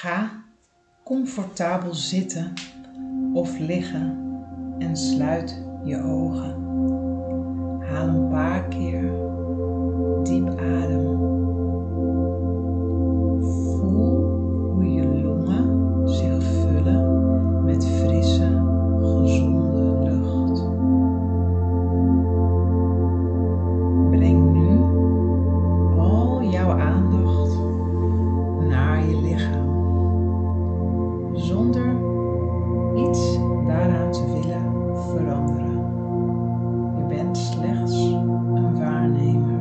Ga comfortabel zitten of liggen en sluit je ogen. Haal een paar keer diep adem. Voel hoe je longen zich vullen met frisse, gezonde lucht. Breng nu al jouw aandacht naar je lichaam, zonder iets daaraan te willen veranderen. Je bent slechts een waarnemer.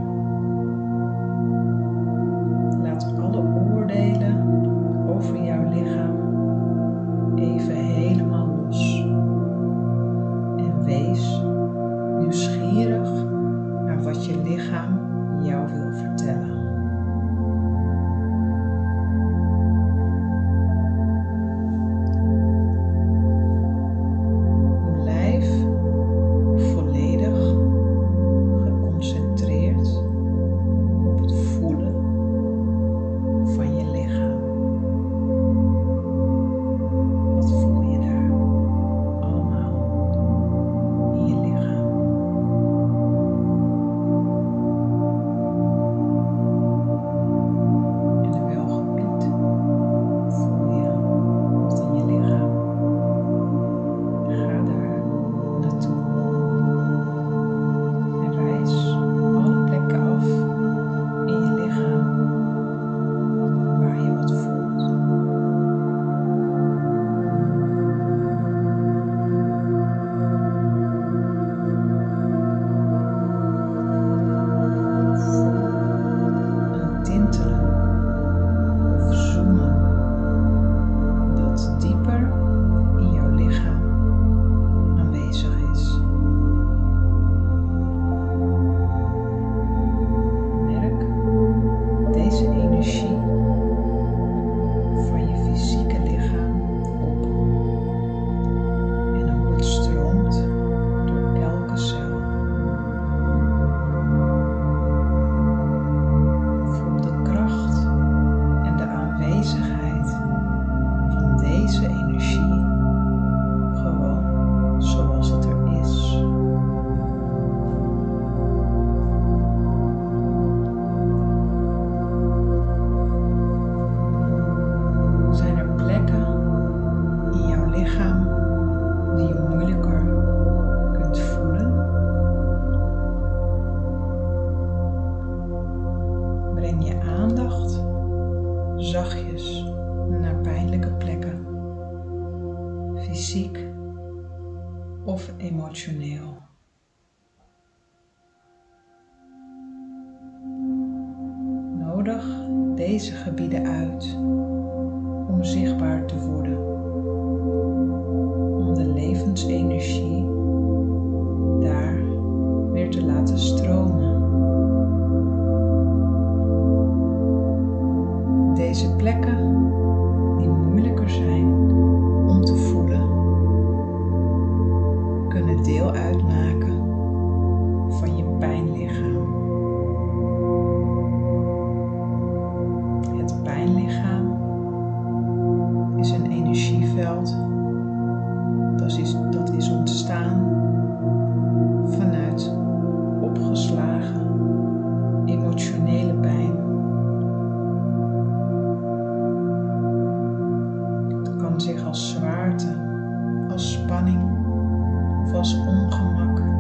Laat alle oordelen over jouw lichaam even helemaal los. En wees nieuwsgierig naar wat je lichaam jou wil vertellen. Breng je aandacht zachtjes naar pijnlijke plekken, fysiek of emotioneel. Nodig deze gebieden uit om zichtbaar te worden, om de levensenergie daar weer te laten stromen. Deze plekken die moeilijker zijn om te voelen, kunnen deel uitmaken van je pijnlichaam. Het pijnlichaam is een energieveld dat is ontstaan vanuit opgeslagen emotionele pijn. Zich als zwaarte, als spanning of als ongemak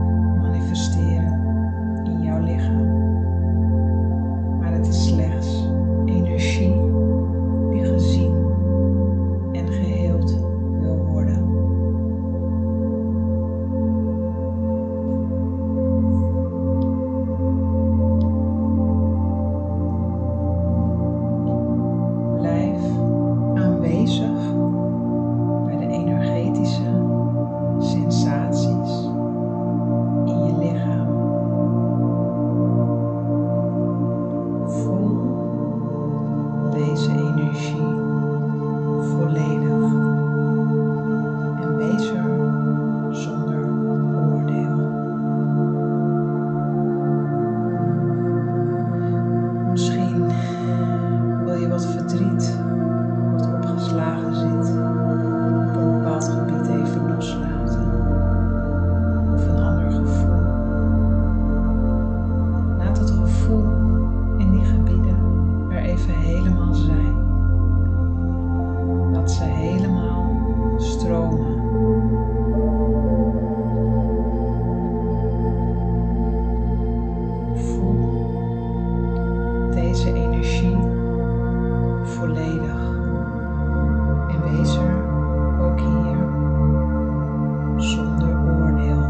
volledig en wees er ook hier zonder oordeel.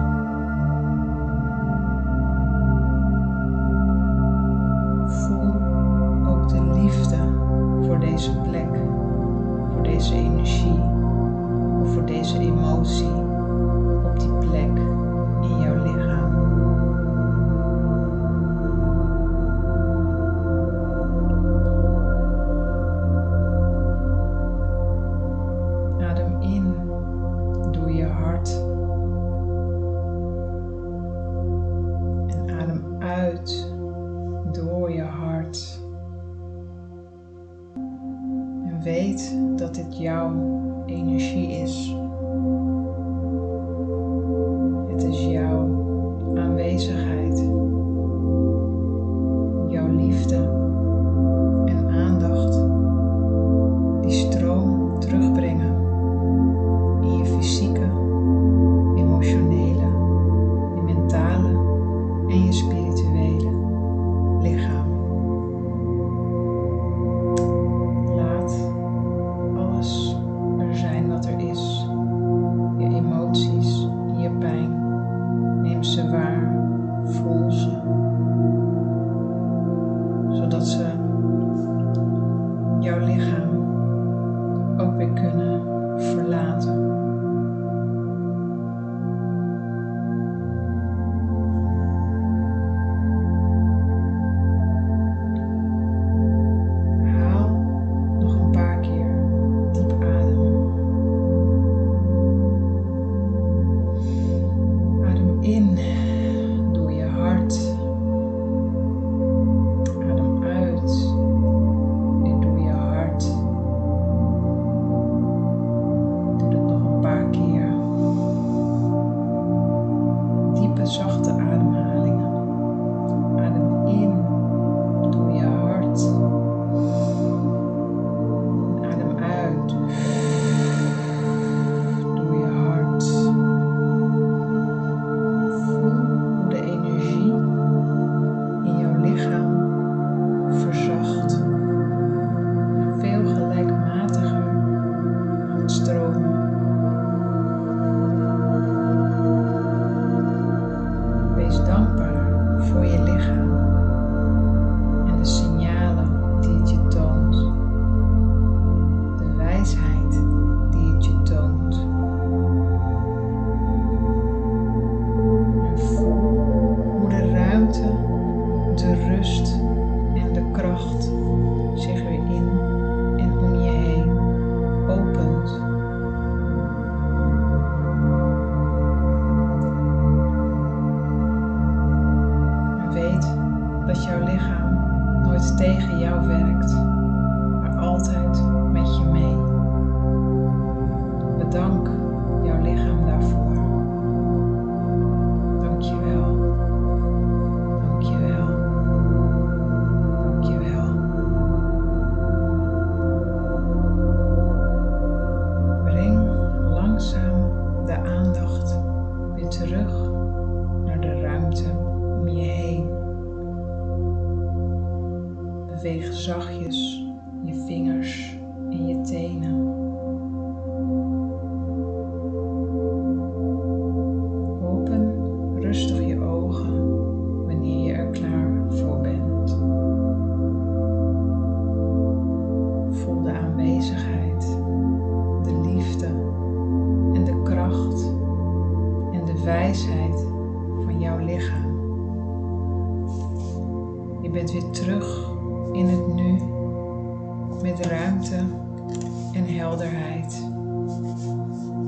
Voel ook de liefde voor deze plek, voor deze energie of voor deze emotie op die plek in jouw lichaam. Adem in door je hart en adem uit door je hart. En weet dat dit jouw energie is. Het is jouw aanwezigheid, jouw liefde en aandacht die stroom terugbrengen in je fysieke, emotionele, je mentale en je spirituele lichaam. Laat alles er zijn wat er is. Je emoties, je pijn. Neem ze waar, voel ze. Zodat ze jouw lichaam ook weer kunnen verlaten. Haal nog een paar keer diep adem. Adem in door je hart. Adem uit door je hart. Doe dat nog een paar keer. Diepe, zachte ademhalingen. Adem in door je hart. Adem uit door je hart. Voel hoe de energie in jouw lichaam verzacht en veel gelijkmatiger gaat stromen. Wees dankbaar voor je lichaam en de signalen die het je toont, de wijsheid die het je toont. En voel hoe de ruimte, de rust en de kracht zich weer in en om je heen opent. En weet dat jouw lichaam nooit tegen jou werkt, maar altijd met je mee. Bedank jouw lichaam daarvoor. Dank je wel. Dank je wel. Dank je wel. Breng langzaam de aandacht weer terug naar de ruimte om je heen. Beweeg zachtjes je vingers en je tenen. Open rustig je ogen wanneer je er klaar voor bent. Voel de aanwezigheid, de liefde en de kracht en de wijsheid van jouw lichaam. Je bent weer terug in het nu met ruimte en helderheid.